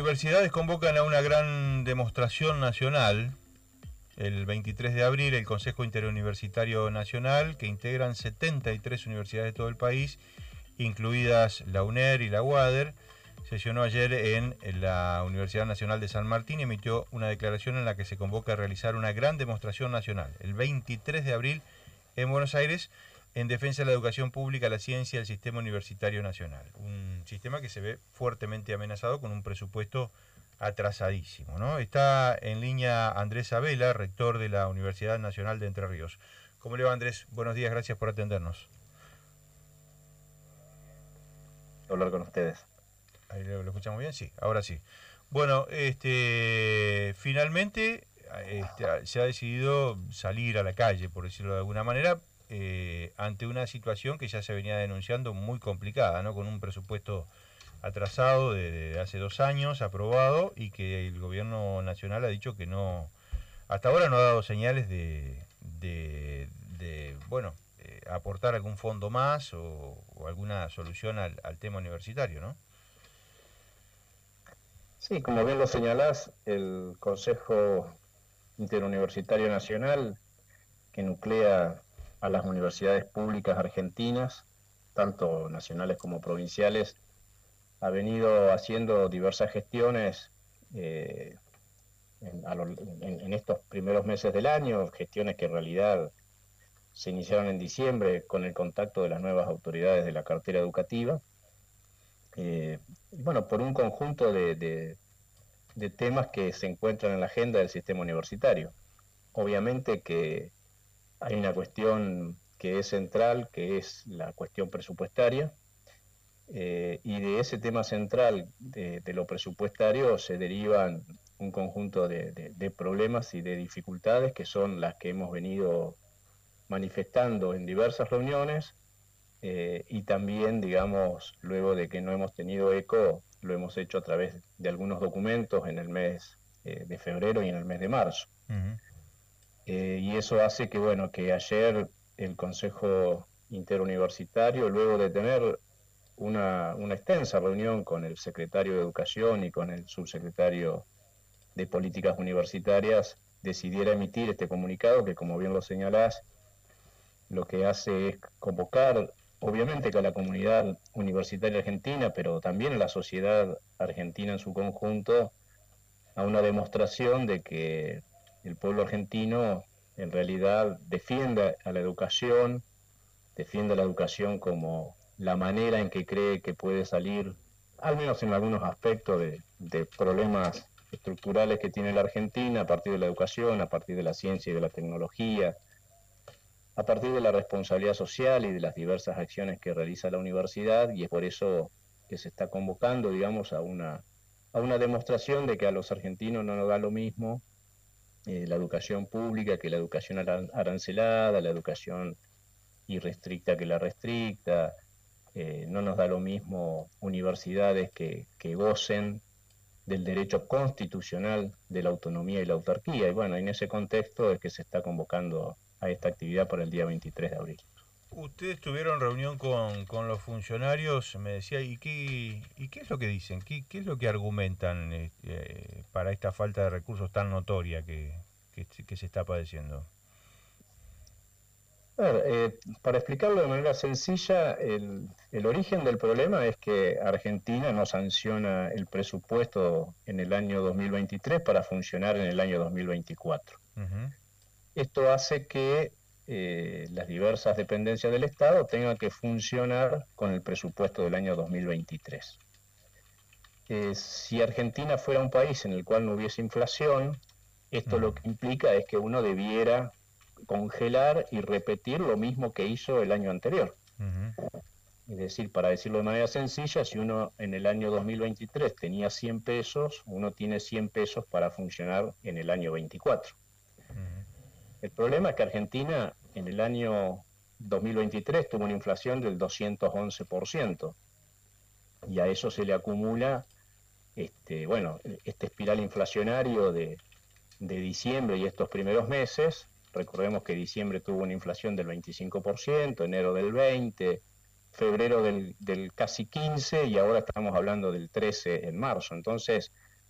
universidades convocan a una gran demostración nacional. El 23 de abril, el Consejo Interuniversitario Nacional, que integran 73 universidades de todo el país, incluidas la UNER y la UADER, sesionó ayer en la Universidad Nacional de San Martín y emitió una declaración en la que se convoca a realizar una gran demostración nacional el 23 de abril en Buenos Aires en defensa de la educación pública, la ciencia y el sistema universitario nacional. Un sistema que se ve fuertemente amenazado con un presupuesto atrasadísimo, ¿no? Está en línea Andrés Abela, rector de la Universidad Nacional de Entre Ríos. ¿Cómo le va, Andrés? Buenos días, gracias por atendernos. Hablar con ustedes. Ahí lo escuchamos bien, sí, ahora sí. Bueno, finalmente se ha decidido salir a la calle, por decirlo de alguna manera, ante una situación que ya se venía denunciando muy complicada, ¿no? Con un presupuesto atrasado de hace 2 años, aprobado, y que el gobierno nacional ha dicho que no, hasta ahora no ha dado señales bueno, aportar algún fondo más o alguna solución al tema universitario, ¿no? Sí, como bien lo señalás, el Consejo Interuniversitario Nacional, que nuclea a las universidades públicas argentinas, tanto nacionales como provinciales, ha venido haciendo diversas gestiones en estos primeros meses del año, gestiones que en realidad se iniciaron en diciembre con el contacto de las nuevas autoridades de la cartera educativa. Y bueno, por un conjunto de temas que se encuentran en la agenda del sistema universitario. Obviamente que hay una cuestión que es central, que es la cuestión presupuestaria, y de ese tema central de lo presupuestario se derivan un conjunto de problemas y de dificultades que son las que hemos venido manifestando en diversas reuniones, y también, digamos, luego de que no hemos tenido eco, lo hemos hecho a través de algunos documentos en el mes de febrero y en el mes de marzo. Uh-huh. Y eso hace que, bueno, que ayer el Consejo Interuniversitario, luego de tener una extensa reunión con el secretario de Educación y con el subsecretario de Políticas Universitarias, decidiera emitir este comunicado que, como bien lo señalás, lo que hace es convocar, obviamente, que a la comunidad universitaria argentina, pero también a la sociedad argentina en su conjunto, a una demostración de que el pueblo argentino en realidad defiende la educación como la manera en que cree que puede salir, al menos en algunos aspectos, de problemas estructurales que tiene la Argentina a partir de la educación, a partir de la ciencia y de la tecnología, a partir de la responsabilidad social y de las diversas acciones que realiza la universidad, y es por eso que se está convocando, digamos, a una demostración de que a los argentinos no nos da lo mismo la educación pública que la educación arancelada, la educación irrestricta que la restricta, no nos da lo mismo universidades que gocen del derecho constitucional de la autonomía y la autarquía. Y bueno, en ese contexto es que se está convocando a esta actividad para el día 23 de abril. Ustedes tuvieron reunión con los funcionarios, me decía, ¿y qué es lo que dicen? ¿Qué es lo que argumentan para esta falta de recursos tan notoria que se está padeciendo? A ver, para explicarlo de manera sencilla, el origen del problema es que Argentina no sanciona el presupuesto en el año 2023 para funcionar en el año 2024. Uh-huh. Esto hace que las diversas dependencias del Estado tengan que funcionar con el presupuesto del año 2023. Si Argentina fuera un país en el cual no hubiese inflación, esto Uh-huh. lo que implica es que uno debiera congelar y repetir lo mismo que hizo el año anterior. Uh-huh. Es decir, para decirlo de manera sencilla, si uno en el año 2023 tenía 100 pesos, uno tiene 100 pesos para funcionar en el año 24. Uh-huh. El problema es que Argentina en el año 2023 tuvo una inflación del 211%, y a eso se le acumula este espiral inflacionario de diciembre y estos primeros meses. Recordemos que diciembre tuvo una inflación del 25%, enero del 20%, febrero del casi 15%, y ahora estamos hablando del 13% en marzo. Entonces,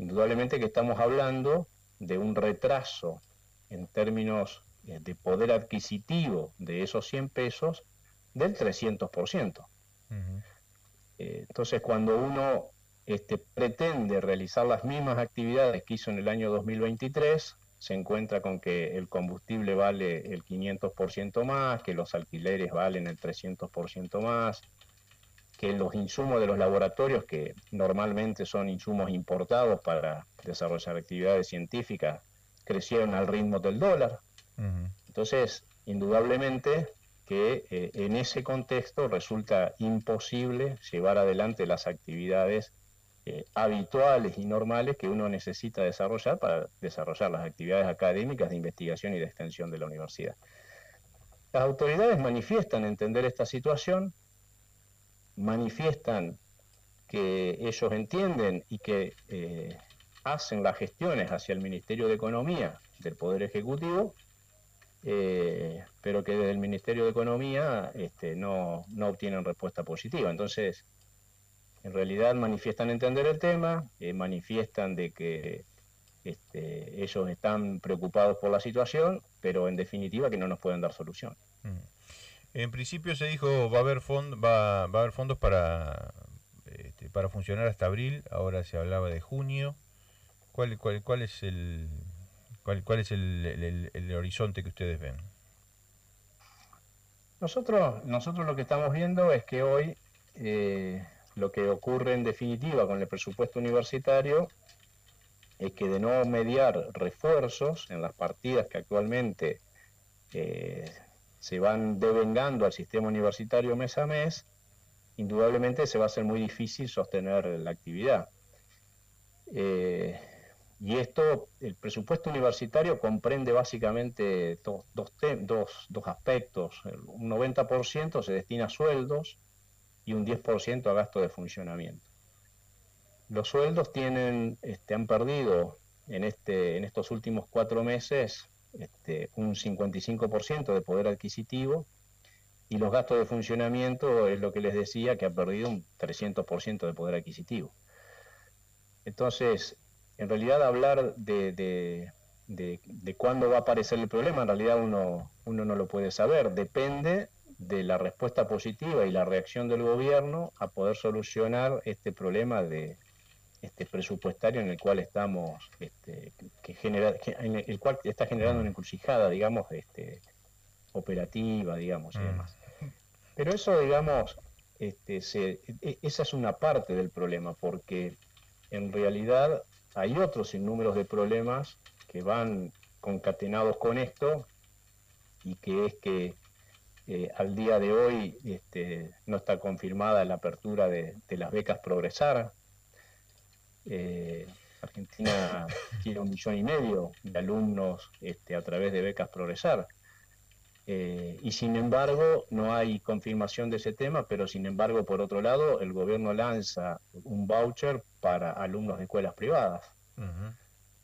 indudablemente que estamos hablando de un retraso en términos de poder adquisitivo de esos 100 pesos del 300%. Uh-huh. Entonces, cuando uno pretende realizar las mismas actividades que hizo en el año 2023, se encuentra con que el combustible vale el 500% más, que los alquileres valen el 300% más, que los insumos de los laboratorios, que normalmente son insumos importados para desarrollar actividades científicas, crecieron al ritmo del dólar. Uh-huh. Entonces, indudablemente que en ese contexto resulta imposible llevar adelante las actividades habituales y normales que uno necesita desarrollar para desarrollar las actividades académicas de investigación y de extensión de la universidad. Las autoridades manifiestan entender esta situación, manifiestan que ellos entienden y que hacen las gestiones hacia el Ministerio de Economía del Poder Ejecutivo, pero que desde el Ministerio de Economía no obtienen respuesta positiva. Entonces, en realidad manifiestan entender el tema, manifiestan de que ellos están preocupados por la situación, pero en definitiva que no nos pueden dar solución. En principio se dijo va a haber fondos para funcionar hasta abril. Ahora se hablaba de junio. ¿Cuál es el horizonte que ustedes ven? Nosotros lo que estamos viendo es que hoy lo que ocurre en definitiva con el presupuesto universitario es que de no mediar refuerzos en las partidas que actualmente se van devengando al sistema universitario mes a mes, indudablemente se va a hacer muy difícil sostener la actividad. Y esto, el presupuesto universitario comprende básicamente dos aspectos. Un 90% se destina a sueldos y un 10% a gasto de funcionamiento. Los sueldos han perdido en estos últimos 4 meses un 55% de poder adquisitivo, y los gastos de funcionamiento es lo que les decía, que ha perdido un 300% de poder adquisitivo. Entonces, en realidad hablar de cuándo va a aparecer el problema, en realidad uno no lo puede saber, depende de la respuesta positiva y la reacción del gobierno a poder solucionar este problema presupuestario en el cual estamos, en el cual está generando una encrucijada, digamos, operativa, digamos, y demás. Pero eso, digamos, esa es una parte del problema, porque en realidad hay otros sinnúmeros de problemas que van concatenados con esto, y que es que al día de hoy no está confirmada la apertura de las becas Progresar. Argentina quiere 1,5 millones de alumnos a través de becas Progresar. Y sin embargo no hay confirmación de ese tema, pero sin embargo, por otro lado, el gobierno lanza un voucher para alumnos de escuelas privadas. Uh-huh.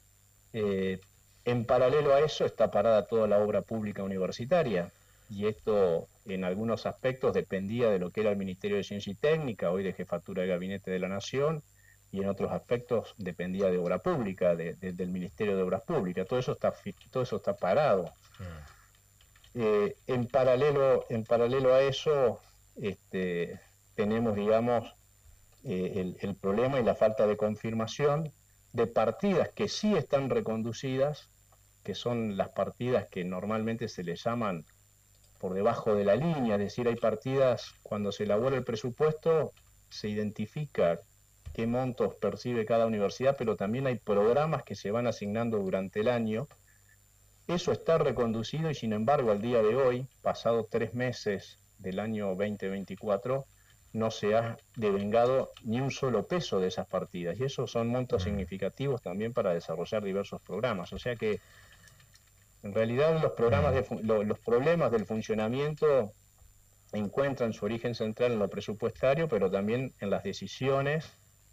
En paralelo a eso está parada toda la obra pública universitaria, y esto en algunos aspectos dependía de lo que era el Ministerio de Ciencia y Técnica, hoy de Jefatura de Gabinete de la Nación, y en otros aspectos dependía de obra pública, del Ministerio de Obras Públicas. Todo eso está parado. Uh-huh. En paralelo a eso, tenemos, digamos, el problema y la falta de confirmación de partidas que sí están reconducidas, que son las partidas que normalmente se les llaman por debajo de la línea, es decir, hay partidas, cuando se elabora el presupuesto, se identifica qué montos percibe cada universidad, pero también hay programas que se van asignando durante el año. Eso está reconducido, y sin embargo al día de hoy, pasados 3 meses del año 2024, no se ha devengado ni un solo peso de esas partidas, y esos son montos significativos también para desarrollar diversos programas. O sea que en realidad los problemas del funcionamiento encuentran su origen central en lo presupuestario, pero también en las decisiones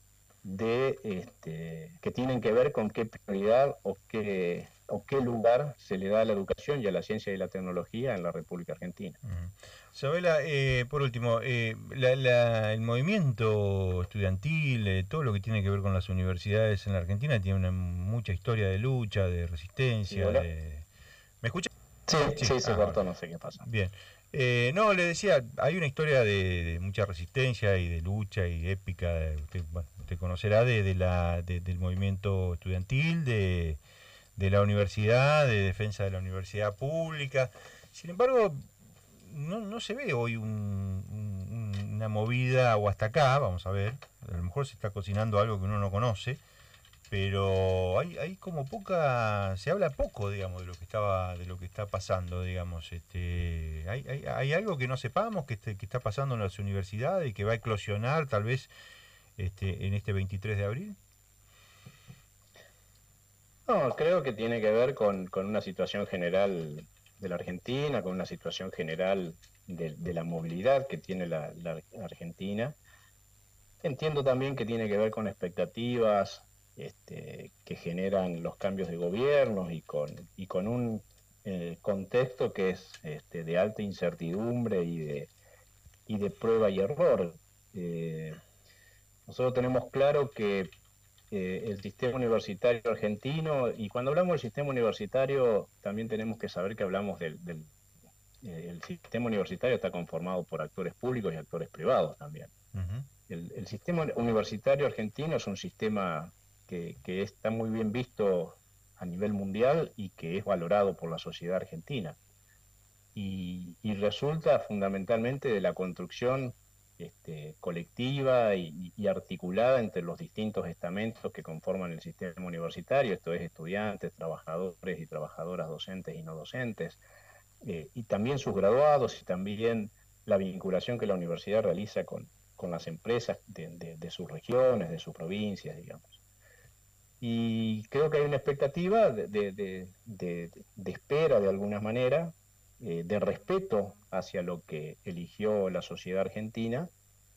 que tienen que ver con qué prioridad o qué lugar se le da a la educación y a la ciencia y la tecnología en la República Argentina. Isabela, por último, el movimiento estudiantil, todo lo que tiene que ver con las universidades en la Argentina tiene mucha historia de lucha, de ¿Sí, resistencia, hola? de... ¿Me escucha? Sí, Sí, sí, se ahora. cortó, no sé qué pasa. Bien. No, le decía, hay una historia de mucha resistencia y de lucha y épica, usted conocerá del movimiento estudiantil, de la universidad, de defensa de la universidad pública. Sin embargo, no se ve hoy una movida, o hasta acá, vamos a ver, a lo mejor se está cocinando algo que uno no conoce, pero hay como poca, se habla poco, digamos, de lo que está pasando, digamos. Hay algo que no sepamos que está pasando en las universidades y que va a eclosionar tal vez en este 23 de abril. No, creo que tiene que ver con una situación general de la Argentina, con una situación general de la movilidad que tiene la Argentina. Entiendo también que tiene que ver con expectativas que generan los cambios de gobierno y con un contexto que es de alta incertidumbre y de prueba y error. Eh, Nosotros tenemos claro que el sistema universitario argentino, y cuando hablamos del sistema universitario, también tenemos que saber que hablamos el sistema universitario está conformado por actores públicos y actores privados también. Ujú. El sistema universitario argentino es un sistema que está muy bien visto a nivel mundial y que es valorado por la sociedad argentina. Y resulta fundamentalmente de la construcción colectiva y articulada entre los distintos estamentos que conforman el sistema universitario, esto es estudiantes, trabajadores y trabajadoras docentes y no docentes, y también sus graduados y también la vinculación que la universidad realiza con las empresas de sus regiones, de sus provincias, digamos. Y creo que hay una expectativa de espera de alguna manera, de respeto hacia lo que eligió la sociedad argentina,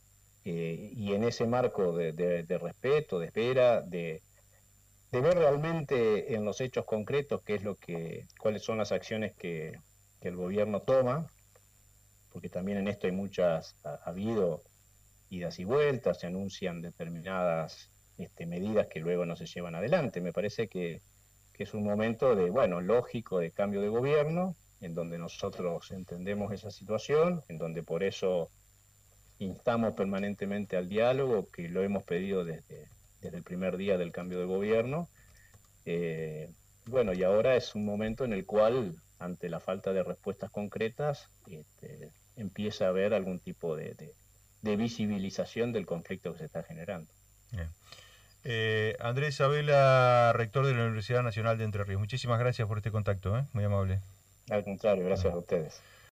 y en ese marco de respeto, de espera, de ver realmente en los hechos concretos qué es cuáles son las acciones que el gobierno toma, porque también en esto hay ha habido idas y vueltas, se anuncian determinadas medidas que luego no se llevan adelante. Me parece que es un momento bueno, lógico de cambio de gobierno, en donde nosotros entendemos esa situación, en donde por eso instamos permanentemente al diálogo, que lo hemos pedido desde el primer día del cambio de gobierno. Bueno, y ahora es un momento en el cual, ante la falta de respuestas concretas, empieza a haber algún tipo de visibilización del conflicto que se está generando. Bien. Andrés Isabela, rector de la Universidad Nacional de Entre Ríos. Muchísimas gracias por este contacto, muy amable. Al contrario, gracias Bueno. a ustedes.